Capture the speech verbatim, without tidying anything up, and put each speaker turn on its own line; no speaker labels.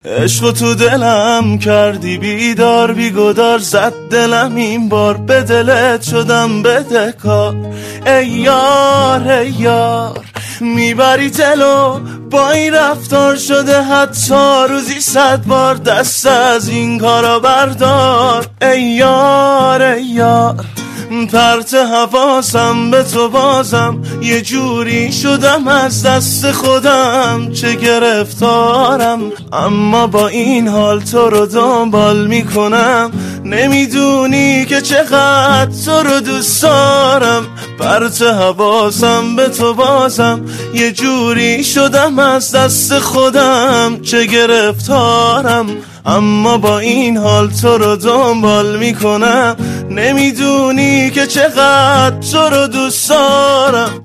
عشق تو دلم کردی بیدار بیگدار، زد دلم این بار به دلت شدم بدهکار. ای یار ای یار میبری دلو با این رفتار، شده حتی روزی صد بار دست از این کارا بردار. ای یار ای یار پرت حواسم به تو بازم، یه جوری شدم از دست خودم چه گرفتارم. اما با این حال تو رو دنبال میکنم، نمیدونی که چقدر تو رو دوست دارم. پرت حواسم به تو بازم، یه جوری شدم از دست خودم چه گرفتارم. اما با این حال تو رو دنبال میکنم، نمیدونی که چقدر تو رو دوست دارم.